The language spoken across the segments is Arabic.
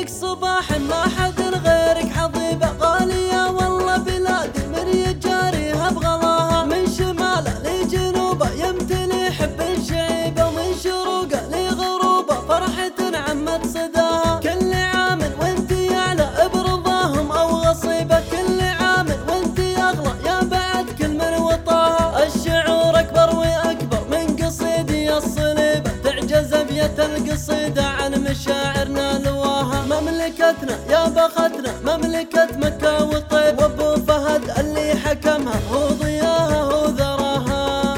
لك صباح ما حد غيرك حضيبة غالية والله بلادي من يجاريها بغلاها من شماله لجنوبه يمتلي حب شعيبه ومن شروقه لغروبه فرحة عمت صداها كل عام وانتي اعلى برضاهم او غصيبه كل عام وانتي اغلى يا بعد كل من وطاها الشعور اكبر واكبر من قصيدي الصليبه تعجز ابية القصيده عن مشاعرنا لواها مملكتنا يا بختنا مملكة مكة وطيب وابو فهد اللي حكمها هو ضياها هو ذراها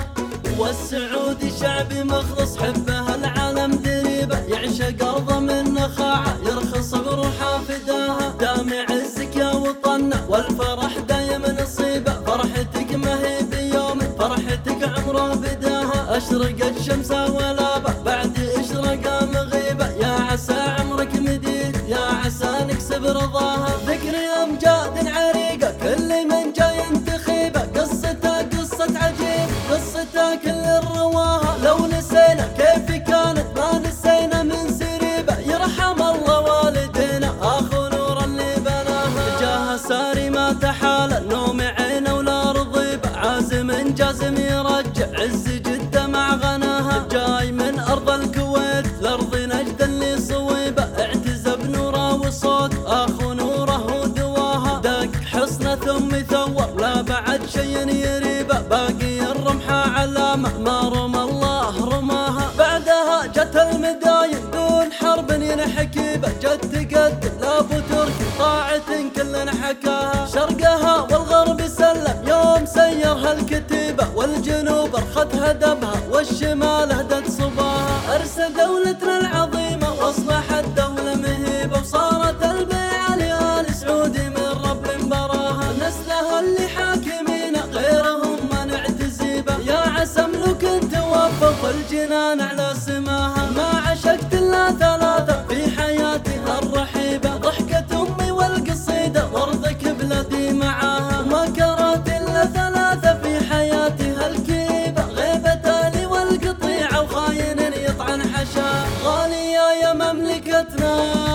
والسعودي شعبي مخلص حبه العالم دريبه يعشق ارضه من نخاعه يرخص بروحه فداها دام عزك يا وطننا والفرح دايم نصيبه فرحتك ما هي بيوم فرحتك عمره بداها اشرقت شمسه ولابه بعد اشرقه مغيبه يا عسى عمرك مديد يا عسى نكسب رضاها ذكري امجاد عريقه كل من جاي ينتخيبه قصته قصه عجيب قصته كل الرواها لو نسينا كيف كانت ما نسينا من سريبه يرحم الله والدينا اخو نور اللي بناها جاها ساري ما تحال النوم عينه ولا رضيبه عازم جازم يرجع عز جده مع غناها جاي من ارض الكويت لارض نجد اللي صويبه اعتزب نوره وصوت اخو نوره ودواها دق حصنه ثم ثور لا بعد شي يريبه باقي الرمحه علامه ما رمى الله رماها بعدها جت المداين دون حرب ينحكيبه جت تقدم لابو تركي طاعه كل حكاها شرقها والغرب سلم يوم سيرها الكتيبه والجنوب ارخت هدمها والشمال هدت صباها ارسى دولتنا العظيمه واصبحت دوله مهيبه وصارت البيعه لآل سعودي من رب براها نسلها اللي حاكمين غيرهم ما نعتزيبه يا عسى ملوك توفوا الجنان على سماها ما عشقت الا ثلاثه في حياتي الرحيبه ضحكه امي والقصيده وارضك بلادي معاها ما كرهت الا ثلاثه في حياتي هالكيبه غيبه لي والقطيعه وخاين يطعن حشا غاليه يا مملكتنا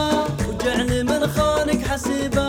وجعلي من خانك حسيبه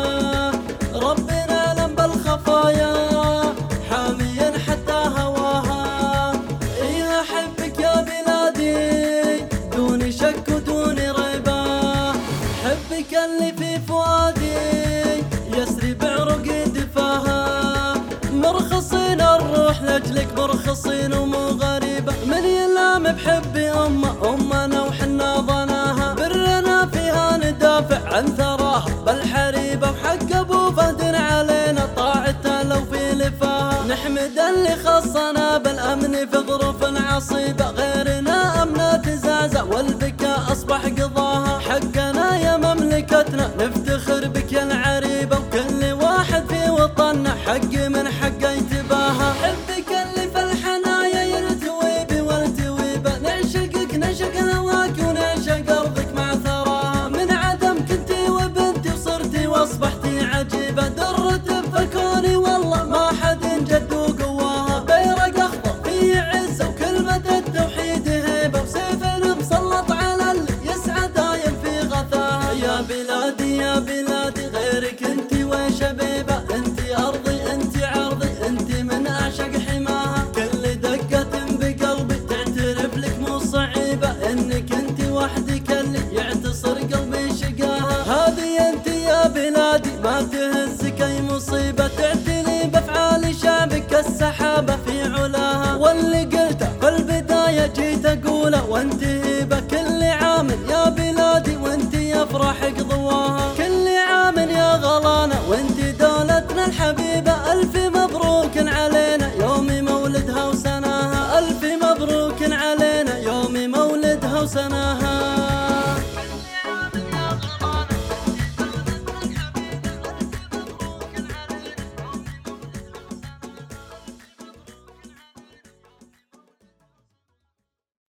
ربنا لم بالخفايا حاميا حتى هواها إيه أحبك يا بلادي دون شك ودون ريبة حبك اللي في فؤادي يسري بعرقي دفاها مرخصين الروح لأجلك مرخصين ومو غريبة من يلام بحبي أمنا وحنا ظناها برنا فيها ندافع عن ثراها بالحريبة وحق أبو فهد علينا طاعته لو في لفاها نحمد اللي خصنا بالأمن في ظروف عصيبة غيرنا أمنا تزازع والبكاء أصبح قضاها حقنا يا مملكتنا نفتخر بك يا العريبة وكل واحد في وطننا حق من حقه يتباها حبك اللي في الحنايا يلتوي بي والتويبة نعشقك نعشق هواك ونعشق أرضك مع ثراها من عدم كنتي وبنتي وصرتي واصبحتي عجيبة درت بفكوني والله ما حد جد وقواها بيرق اخضر فيه عزة وكلمة التوحيد هيبة وسيف مسلط على اللي يسعى دايم في غثاها يا بلادي يا بلادي غيرك انتي وشبيبة انتي ارضي انتي عرضي انتي من اعشق حماها كل دقة بقلبي تعترف لك مو صعيبة انك انتي وحدك اللي يعتصر قلبي شقاها هذه انتي يا بلادي ما تهزك اي مصيبة تعتلي بافعال شعبك السحابة في علاها واللي قلته في البداية جيت اقوله وانتهي بكل عام يا بلادي وانتي افراحك ضواها كل عام يا غلانا وانتي دولتنا الحبيبة الف مبروك علينا يوم مولدها وسناها الف مبروك علينا يوم مولدها وسناها